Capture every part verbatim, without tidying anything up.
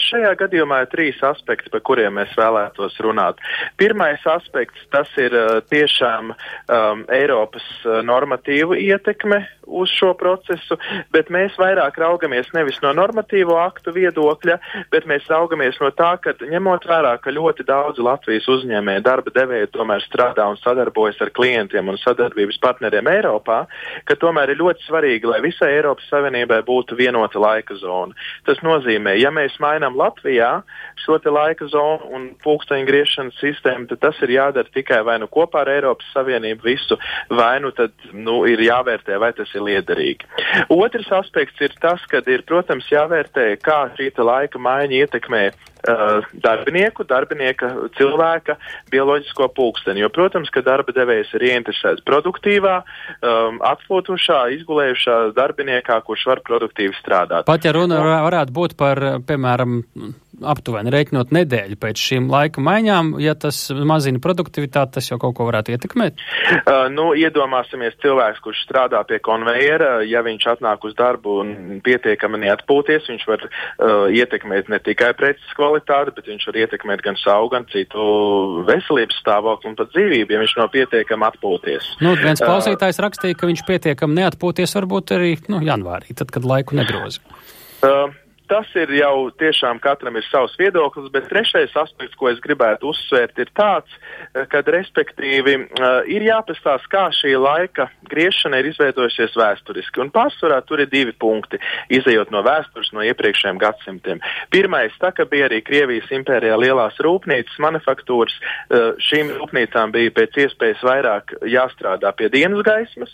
šajā gadījumā ir trīs aspekti, par kuriem mēs vēlētos runāt. Pirmais aspekts, tas ir uh, tiešām um, Eiropas uh, normatīvu ietekme uz šo procesu, bet mēs vairāk raugamies nevis no normatīvo aktu viedokļa, bet mēs raugamies no tā, ka ņemot vērā, ka ļoti daudzi Latvijas uzņēmēji darba devēji tomēr strādā un sadarbojas ar klientiem un sadarbības partneriem Eiropā, ka tomēr ir ļoti svarīgi, lai visai Eiropas Savienībai būtu vienota laika zona. Tas nozīmē, ja mēs mainām Latvijā šo te laika zonu un pulksteņu griešanas sistēmu, tad tas ir jādara tikai vai nu kopā ar Eiropas Savienību visu, vai nu tad nu, ir jāvērtē, vai tas ir liederīgi. Otrs aspekts ir tas, kad ir, protams, jāvērtē, kā šī laika maiņa ietekmē uh, darbinieku, darbinieka, cilvēka bioloģisko pulksteni. Jo, protams, ka darba devējs ir ieinteresēts produktīvā, um, atpūtušā, izgulējušā darbiniekā, kurš var produktīvi strādāt. Pat ja runa varētu būt par, piemēram, aptuveni rēķinot nedēļu pēc šīm laika maiņām, ja tas mazina produktivitāti, tas jau kaut ko varētu ietekmēt? Uh, nu, iedomāsimies cilvēks, kurš strādā pie konvejera, ja viņš atnāk uz darbu un pietiekami neatpūties, viņš var uh, ietekmēt ne tikai preces kvalitāti, bet viņš var ietekmēt gan savu, gan citu veselības stāvokli un pat dzīvību, ja viņš nav pietiekami atpūties. Nu, viens klausītājs uh, rakstīja, ka viņš pietiekami neatpūties varbūt arī, nu, janvārī, tad, kad laiku negroza. Uh, Tas ir jau tiešām katram ir savs viedoklis, bet trešais aspekts, ko es gribētu uzsvērt, ir tāds, kad respektīvi ir jāpastāst, kā šī laika griešana ir izveidojusies vēsturiski. Un pārsvarā tur ir divi punkti, izejot no vēstures no iepriekšējiem gadsimtiem. Pirmais, tā kā bija arī Krievijas impērijā lielās rūpnīcas, manufaktūras, šīm rūpnīcām bija pēc iespējas vairāk jāstrādā pie dienas gaismas,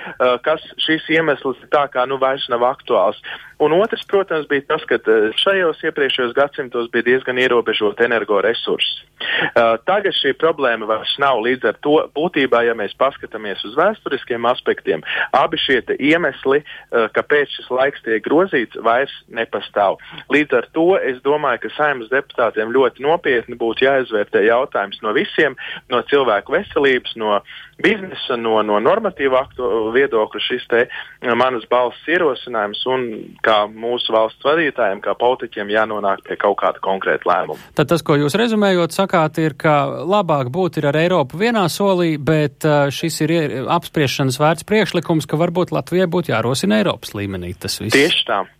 kas šīs iemesls tā kā nu vairs nav aktuāls. Un otrs, protams, bija tas, ka šajos iepriekšējos gadsimtos bija diezgan ierobežot energoresursi. Uh, tagad šī problēma vairs nav, līdz ar to būtībā, ja mēs paskatāmies uz vēsturiskiem aspektiem, abi šie te iemesli, uh, kāpēc šis laiks tiek grozīts, vairs nepastāv. Līdz ar to es domāju, ka Saeimas deputātiem ļoti nopietni būtu jāizvērtē jautājums no visiem, no cilvēku veselības, no biznesa, no, no normatīvu aktu viedokļa šis te manas balss ierosinājums un kā mūsu valsts vadītājiem, kā politiķiem jānonāk pie kaut kāda konkrēta lēmuma. Tad tas, ko jūs rezumējot sakāt, ir, ka labāk būt ir ar Eiropu vienā solī, bet šis ir apspriešanas vērts priekšlikums, ka varbūt Latvijai būtu jārosina Eiropas līmenī tas viss. Tieši tā.